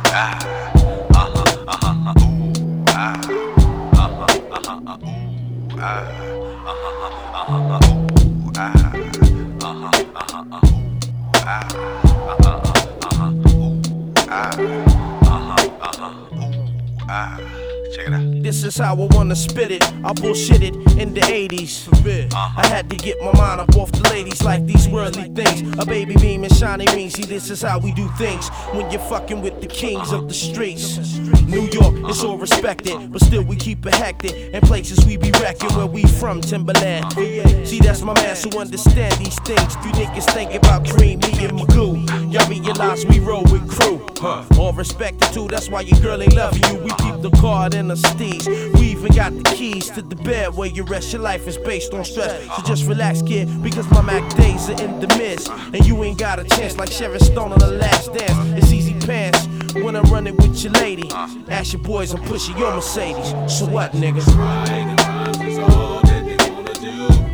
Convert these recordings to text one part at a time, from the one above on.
Check it out. This is how I wanna spit it. I bullshit it in the 80s. I had to get my mind up off the ladies like these worldly things. A baby beam and shiny rings. See, this is how we do things when you're fucking with the kings of the streets. New York is all respected, but still we keep it hectic. And places we be wrecking where we from, Timberland. See, that's my man who understand these things. If you niggas think about Cream, me and Magoo, y'all realize we roll with crew. All respected too, that's why your girl ain't loving you. We keep the card in the steez. We even got the keys to the bed where you rest. Your life is based on stress, so just relax, kid, because my Mac days are in the midst. And you ain't got a chance like Sharon Stone on The Last Dance. It's easy pants when I'm running with your lady. Ask your boys, I'm pushing your Mercedes. So what, niggas? Writing rhymes is all that they wanna do.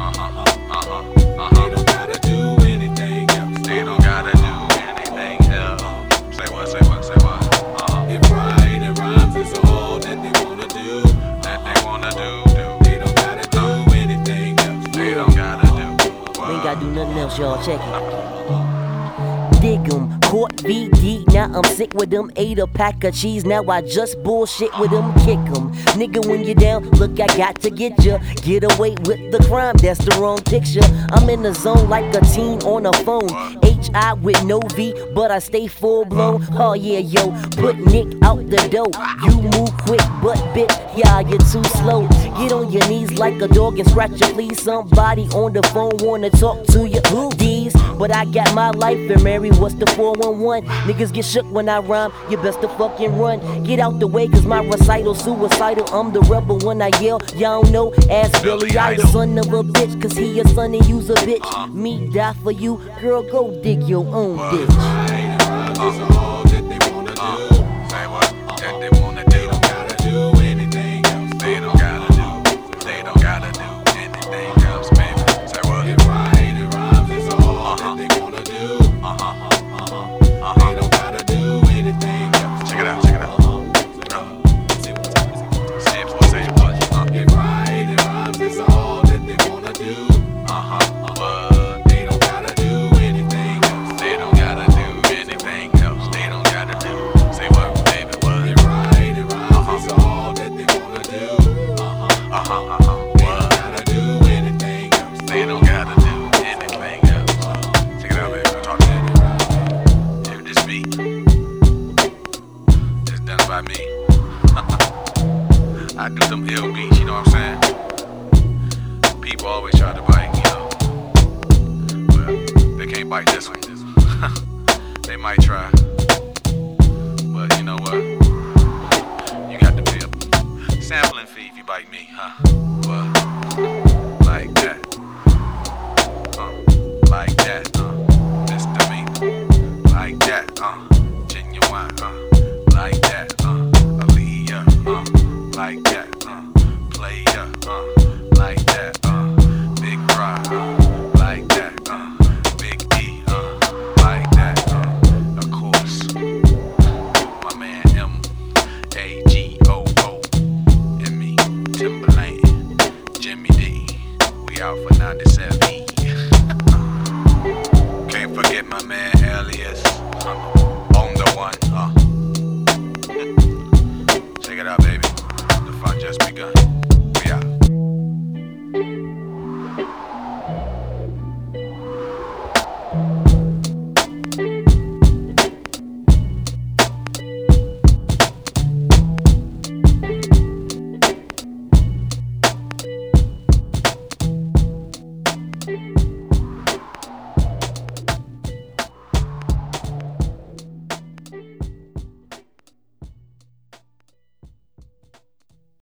They don't gotta do anything else. They don't gotta do anything else. Say what, say what, say what? If writing rhymes is all that they wanna do, That they wanna do. they don't gotta do anything else. They don't gotta do. We ain't gotta do nothing else, y'all. Check it. Dig 'em, court VD, now I'm sick with them. Ate a pack of cheese, now I just bullshit with them. Kick 'em, nigga, when you down, look, I got to get ya. Get away with the crime, that's the wrong picture. I'm in the zone like a teen on a phone. HI with no V, but I stay full blown. Oh yeah, yo, put Nick out the door. You move quick, but bitch, yeah, you're too slow. Get on your knees like a dog and scratch your please. Somebody on the phone wanna talk to you. Who these? But I got my life and Mary, what's the 411? Niggas get shook when I rhyme, you best to fucking run. Get out the way, cause my recital suicidal. I'm the rebel when I yell, y'all know, ask Billy Idol. Son of a bitch, cause he a son and you's a bitch. Me die for you, girl, go dig your own ditch. Writing rhymes is all that they wanna do. Say what? That they wanna do. They don't gotta do anything else. They don't gotta do. They don't gotta do anything else, baby. Say what? If writing rhymes is all that they wanna do, they don't gotta do anything else. Check it out, check it out. Say it, boy, say it, boy. If writing rhymes is all that they wanna do, But they don't gotta do anything else. they don't gotta do anything else. They don't gotta do. Say what, baby, what? If writing rhymes is all that they wanna do, they don't gotta do anything else. They don't gotta do anything else. Check it out, baby. We'll talk to you. If this beat is done by me, I do them ill beats, you know what I'm saying? People always try to bite, you know. Well, they can't bite this one. They might try. But you know what? You got to pay a sampling fee if you bite me, huh? Well, like that. Like that, Mr. Me. Like that, genuine, like that, Aaliyah, like that, player, like that, big pride.